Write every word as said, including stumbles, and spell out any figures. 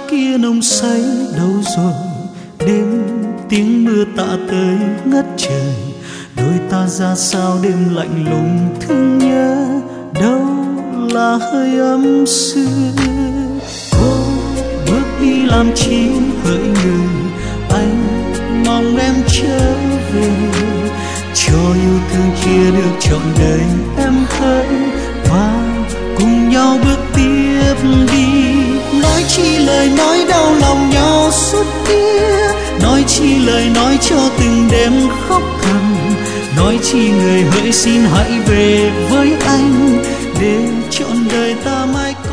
kia nồng say đâu rồi? Đêm tiếng mưa tạ tới ngất trời, đôi ta ra sao đêm lạnh lùng thương nhớ, đâu là hơi ấm xưa. Cô bước đi làm chi hỡi người, anh mong em trở về, cho yêu thương kia được trọn đời em hỡi, và cùng nhau bước tiếp đi. Nói chi lời nói đau lòng nhau suốt kia, nói chi lời nói cho từng đêm khóc thầm, nói chi người hỡi xin hãy về với anh, để trọn đời ta mãi